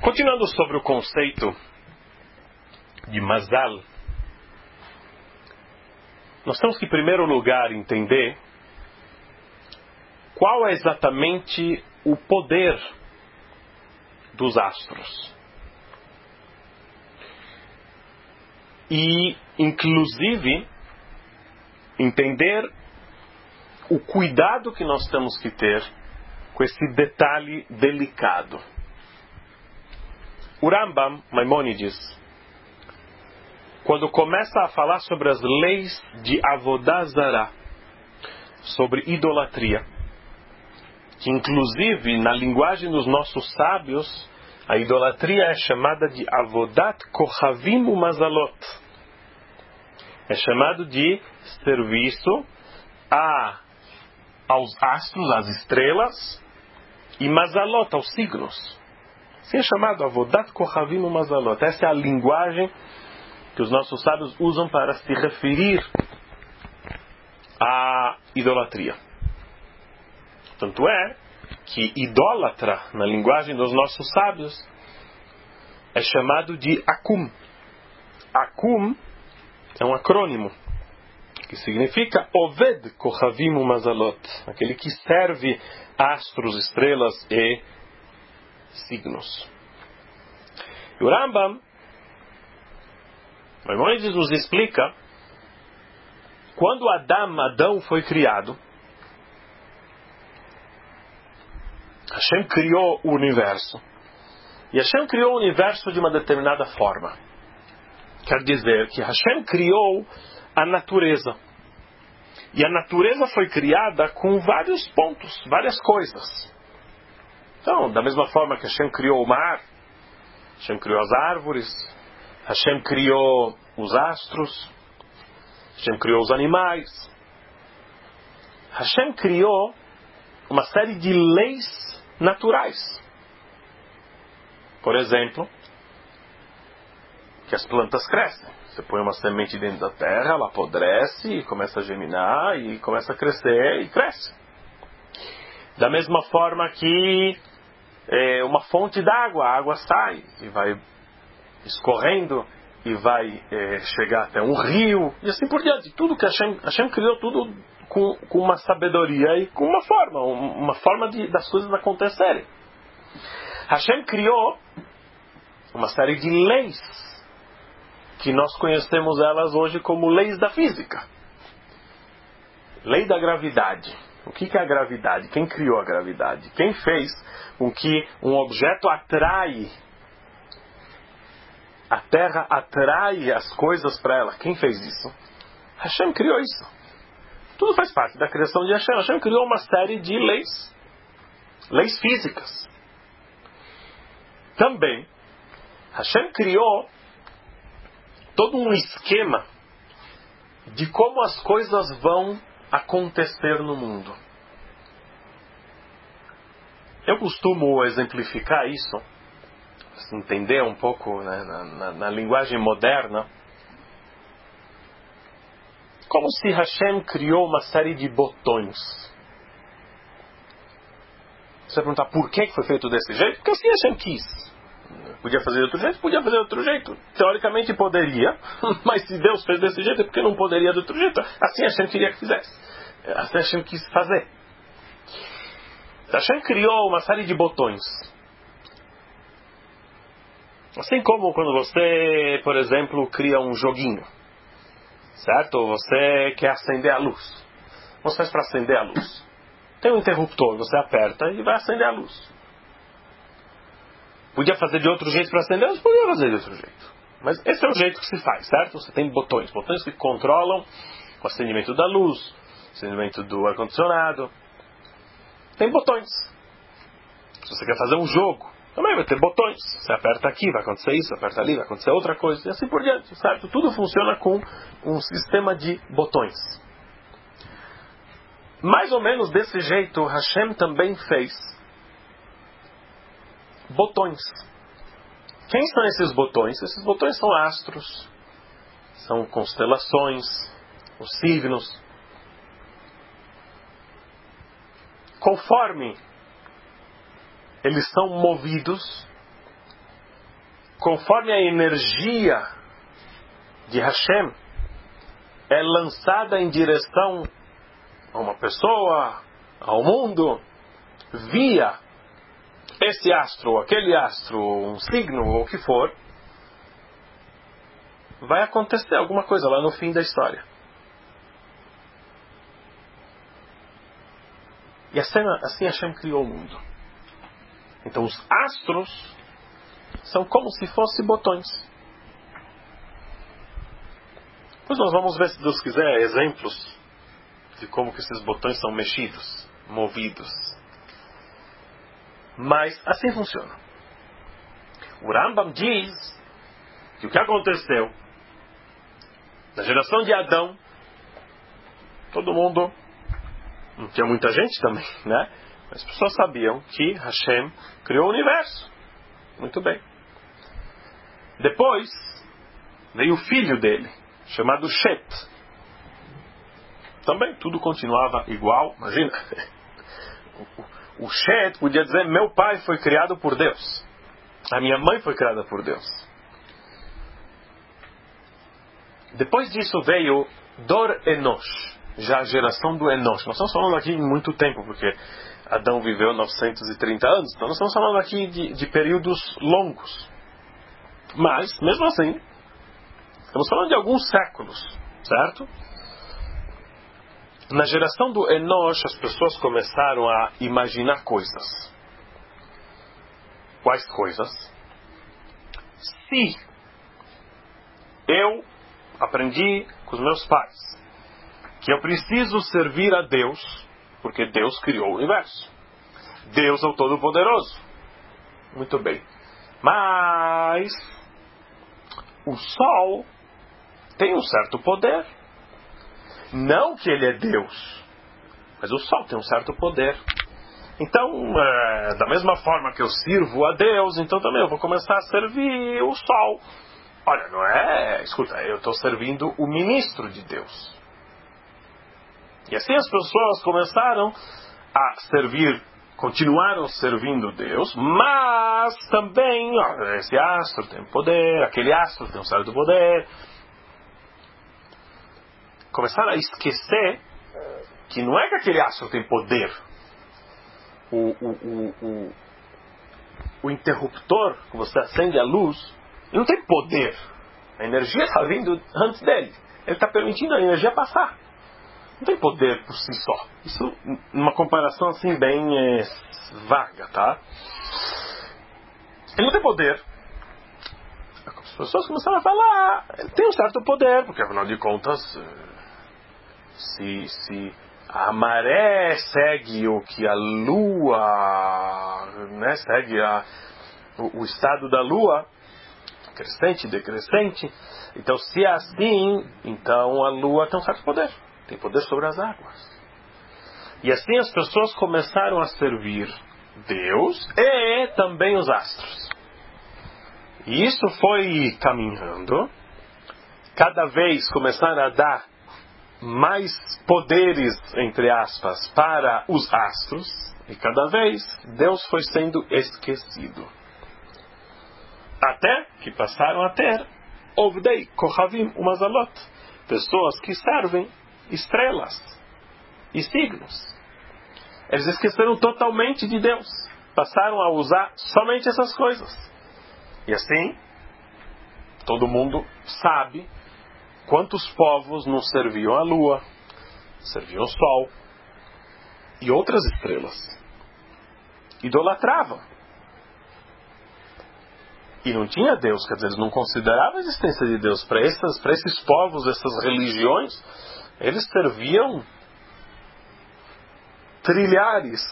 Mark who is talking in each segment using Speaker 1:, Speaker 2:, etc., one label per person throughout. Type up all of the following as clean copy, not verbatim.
Speaker 1: Continuando sobre o conceito de Mazal, nós temos que, em primeiro lugar, entender qual é exatamente o poder dos astros. E, inclusive, entender o cuidado que nós temos que ter com esse detalhe delicado. O Rambam, Maimônides, quando começa a falar sobre as leis de Avodah Zarah, sobre idolatria, que inclusive na linguagem dos nossos sábios, a idolatria é chamada de Avodat Kochavim Umazalot. É chamado de serviço aos astros, às estrelas, e Mazalot, aos signos. Assim é chamado Avodat Kochavim Umazalot. Essa é a linguagem que os nossos sábios usam para se referir à idolatria. Tanto é que idólatra, na linguagem dos nossos sábios, é chamado de Akum. Akum é um acrônimo que significa Oved Kochavim Umazalot, aquele que serve astros, estrelas e signos. E o Rambam, Maimônides, nos explica quando Adão foi criado, Hashem criou o universo. E Hashem criou o universo de uma determinada forma. Quer dizer que Hashem criou a natureza. E a natureza foi criada com vários pontos, várias coisas. Então, da mesma forma que Hashem criou o mar, Hashem criou as árvores, Hashem criou os astros, Hashem criou os animais. Hashem criou uma série de leis naturais. Por exemplo, que as plantas crescem. Você põe uma semente dentro da terra, ela apodrece, começa a germinar e começa a crescer e cresce. Da mesma forma que uma fonte d'água, a água sai e vai escorrendo e vai chegar até um rio e assim por diante. Tudo que Hashem criou tudo com uma sabedoria e com uma forma das coisas acontecerem. Hashem criou uma série de leis que nós conhecemos elas hoje como leis da física. Lei da gravidade. O que é a gravidade? Quem criou a gravidade? Quem fez com que um objeto atrai, a Terra atrai as coisas para ela? Quem fez isso? Hashem criou isso. Tudo faz parte da criação de Hashem. Hashem criou uma série de leis físicas. Também, Hashem criou todo um esquema de como as coisas vão acontecer no mundo. Eu costumo exemplificar isso, para se entender um pouco, né, na linguagem moderna, como se Hashem criou uma série de botões. Você vai perguntar por que foi feito desse jeito? Porque assim Hashem quis. Podia fazer de outro jeito? Podia fazer de outro jeito. Teoricamente poderia, mas se Deus fez desse jeito é porque não poderia de outro jeito. Assim Hashem queria que fizesse. Assim Hashem quis fazer. Hashem criou uma série de botões. Assim como quando você, por exemplo, cria um joguinho. Certo? Ou você quer acender a luz. Como você faz para acender a luz? Tem um interruptor, você aperta e vai acender a luz. Podia fazer de outro jeito para acender? Mas podia fazer de outro jeito. Mas esse é o jeito que se faz, certo? Você tem botões. Botões que controlam o acendimento da luz, o acendimento do ar-condicionado. Tem botões. Se você quer fazer um jogo, também vai ter botões. Você aperta aqui, vai acontecer isso, aperta ali, vai acontecer outra coisa. E assim por diante, certo? Tudo funciona com um sistema de botões. Mais ou menos desse jeito, Hashem também fez botões. Quem são esses botões? Esses botões são astros, são constelações, os signos. Conforme eles são movidos, conforme a energia de Hashem é lançada em direção a uma pessoa, ao mundo, via esse astro, aquele astro, um signo, ou o que for, vai acontecer alguma coisa lá no fim da história. E assim Hashem criou o mundo. Então os astros são como se fossem botões. Pois nós vamos ver, se Deus quiser, exemplos de como que esses botões são mexidos, movidos. Mas assim funciona. O Rambam diz que o que aconteceu na geração de Adão, todo mundo, não tinha muita gente também, né? Mas as pessoas sabiam que Hashem criou o universo. Muito bem. Depois veio o filho dele, chamado Shet. Também tudo continuava igual. Imagina, o Shet podia dizer: meu pai foi criado por Deus, a minha mãe foi criada por Deus. Depois disso veio Dor Enosh, já a geração do Enosh. Nós estamos falando aqui de muito tempo, porque Adão viveu 930 anos, então nós estamos falando aqui de períodos longos. Mas, mesmo assim, estamos falando de alguns séculos, certo? Na geração do Enosh, as pessoas começaram a imaginar coisas. Quais coisas? Se eu aprendi com os meus pais que eu preciso servir a Deus, porque Deus criou o universo. Deus é o Todo-Poderoso. Muito bem. Mas o Sol tem um certo poder. Não que ele é Deus, mas o Sol tem um certo poder. Então, da mesma forma que eu sirvo a Deus, então também eu vou começar a servir o Sol. Olha, não é... Escuta, eu estou servindo o ministro de Deus. E assim as pessoas começaram a servir, continuaram servindo Deus, mas também, esse astro tem poder, aquele astro tem um certo poder. Começaram a esquecer que não é que aquele astro tem poder. O interruptor que você acende a luz, ele não tem poder. A energia está vindo antes dele. Ele está permitindo a energia passar. Não tem poder por si só. Isso, uma comparação assim bem vaga, tá? Ele não tem poder. As pessoas começaram a falar, ele tem um certo poder, porque afinal de contas, se a maré segue o que a lua, né, segue o estado da lua, crescente, decrescente, então se é assim, então a lua tem um certo poder. Tem poder sobre as águas. E assim as pessoas começaram a servir Deus e também os astros. E isso foi caminhando. Cada vez começaram a dar mais poderes, entre aspas, para os astros. E cada vez Deus foi sendo esquecido. Até que passaram a ter Ovdei Kohavim Umazalot, pessoas que servem estrelas e signos. Eles esqueceram totalmente de Deus. Passaram a usar somente essas coisas. E assim, todo mundo sabe quantos povos não serviam a lua, serviam o sol e outras estrelas. Idolatravam. E não tinha Deus, quer dizer, eles não consideravam a existência de Deus. Para esses povos, essas religiões, eles serviam trilhares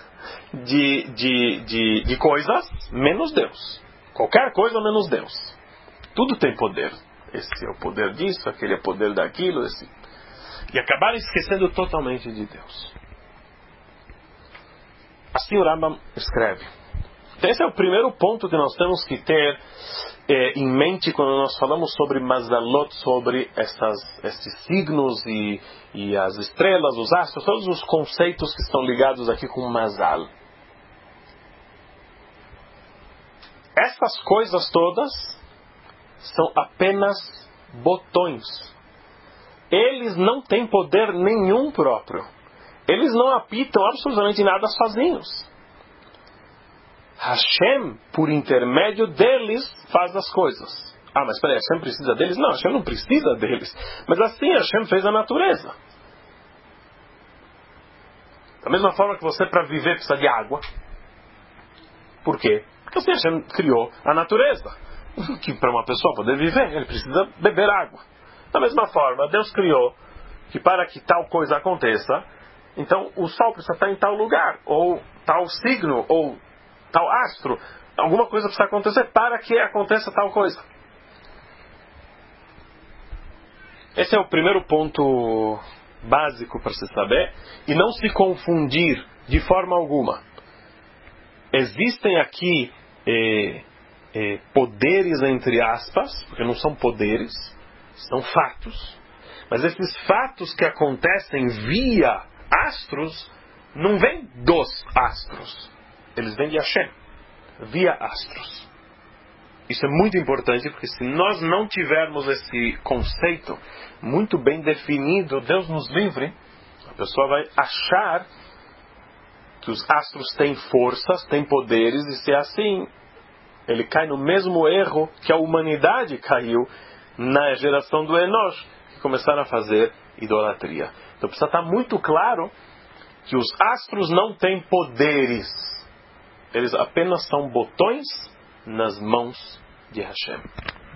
Speaker 1: de coisas menos Deus. Qualquer coisa menos Deus. Tudo tem poder. Esse é o poder disso, aquele é o poder daquilo. E acabaram esquecendo totalmente de Deus. Assim o Rambam escreve. Esse é o primeiro ponto que nós temos que ter em mente quando nós falamos sobre Mazalot, sobre esses signos e as estrelas, os astros, todos os conceitos que estão ligados aqui com Mazal. essas coisas todas são apenas botões. Eles não têm poder nenhum próprio. Eles não apitam absolutamente nada sozinhos. Hashem, por intermédio deles, faz as coisas. Ah, mas peraí, Hashem precisa deles? Não, Hashem não precisa deles. Mas assim Hashem fez a natureza. Da mesma forma que você, para viver, precisa de água. Por quê? Porque assim Hashem criou a natureza. Que para uma pessoa poder viver, ele precisa beber água. Da mesma forma, Deus criou que para que tal coisa aconteça, então o sol precisa estar em tal lugar, ou tal signo, ou tal astro. Alguma coisa precisa acontecer para que aconteça tal coisa. Esse é o primeiro ponto básico para se saber, e não se confundir de forma alguma. Existem aqui poderes entre aspas, porque não são poderes, são fatos. Mas esses fatos que acontecem via astros, não vêm dos astros. Eles vêm de Hashem, via astros. Isso é muito importante, porque se nós não tivermos esse conceito muito bem definido, Deus nos livre, a pessoa vai achar que os astros têm forças, têm poderes, e se é assim, ele cai no mesmo erro que a humanidade caiu na geração do Enosh, que começaram a fazer idolatria. Então precisa estar muito claro que os astros não têm poderes. Eles apenas são botões nas mãos de Hashem.